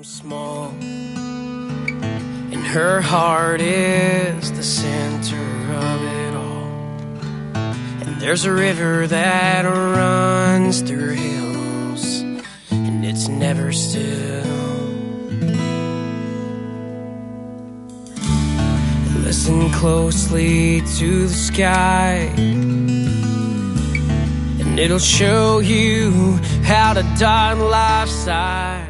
small, and her heart is the center of it all. And there's a river that runs through hills, and it's never still. Listen closely to the sky, and it'll show you how to die on life's side.